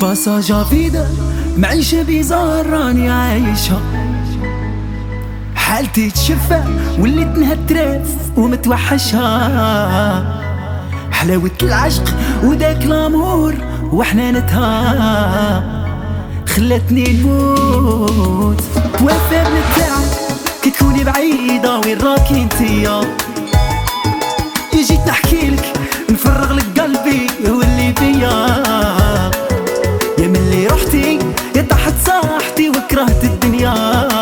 باساجا فيدا معيشة بيزار راني عايشها، حالتي تشفى وليت نهترف ومتوحشها، حلاوة العشق وداك الامور وحنانتها خلتني نموت. توفى بالتعب كي تكوني بعيدة وين راكي انتيا، جيت نحكيلك نفرغ لك قلبي واللي بيا، يا من اللي رحتي يا طاحت صاحتي وكرهت الدنيا،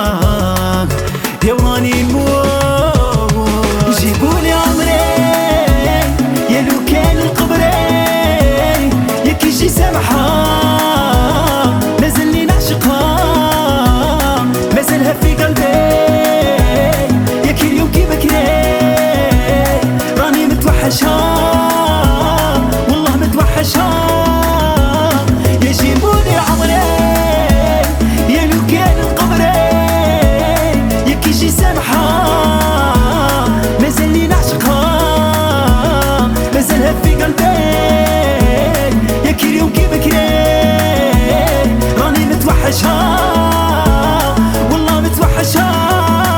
يا واني نموت. جيبولي عمري يا لو كان القبري، يا كي يجي سامحها مازلني نعشقها، مازالها في قلبي، يا كي اليوم كي بكري راني متوحشها والله متوحشها. يا جيبولي عمري يا لو كان القبري، يا كي يجي سامحها مازلني نعشقها، مازالها في قلبي، يا كي اليوم كي بكري راني متوحشها والله متوحشها.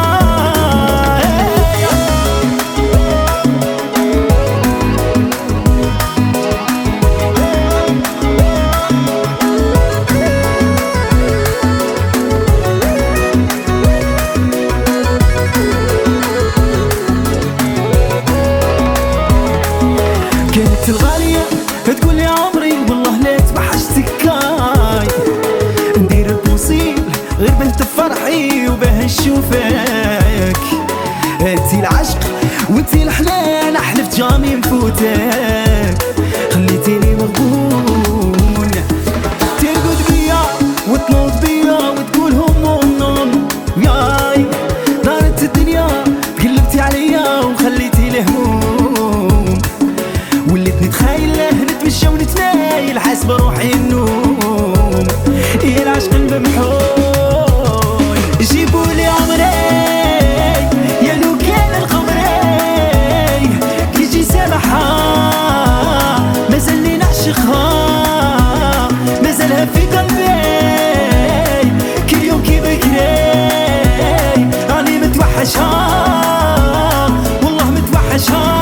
كانت الغالية تقول لي عمري والله لا توحشتك، ندير البوصيل غير بنت فرحي وباه نشوفك، انتي العشق وانتي الحنان احلف جامي نفوتك، خليتيني مغبون ترقد بيا وتنوض بيا وتقول هم ياي، دارت الدنيا قلبتي عليا وخليتي الهموم، وليت نتخيله نتمشى ونتمايل حاسبه روحي النوم، إيه العشق الممحون. جيبولي عمري يا لو كان القمري، كي يجي سامحها مازلني نعشقها، مازالها في قلبي، كل يوم كي بكري راني متوحشها والله متوحشها.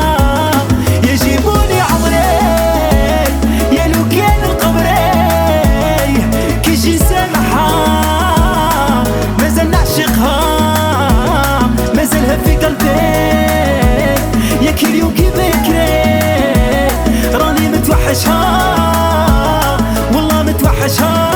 في قلبي يا كل يوم كي بكري راني متوحشها والله متوحشها.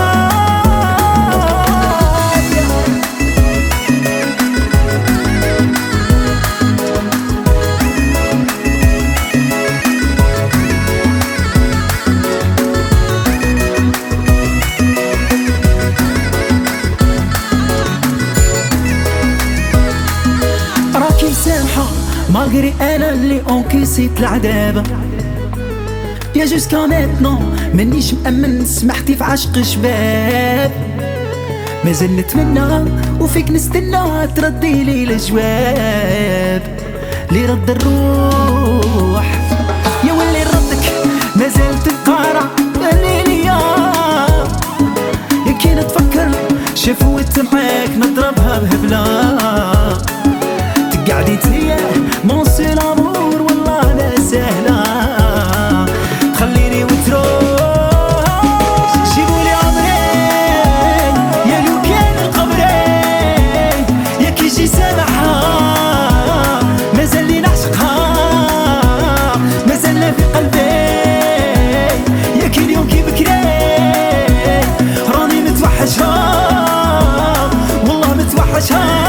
سامحة مالغري انا اللي انكسيت العذابة، يا جوسكا ميتنون منيش مأمن سمحتي في عشق شباب، مازال نتمنى وفيك نستنى تردي لي الجواب اللي رد الروح، يا واللي ردك مازال تنقارع الليليا، يا كي نتفكر شفوت معاك نضربها بهبلة، قاعدين تيا مونسي الامور والله لا سهلة، خليني وتروح. جيبولي عمري يا لو كان القبري، يا كي يجي سامحها مازالني نعشقها، مازالها في قلبي، يا كي اليوم كي بكري راني متوحشها والله متوحشها.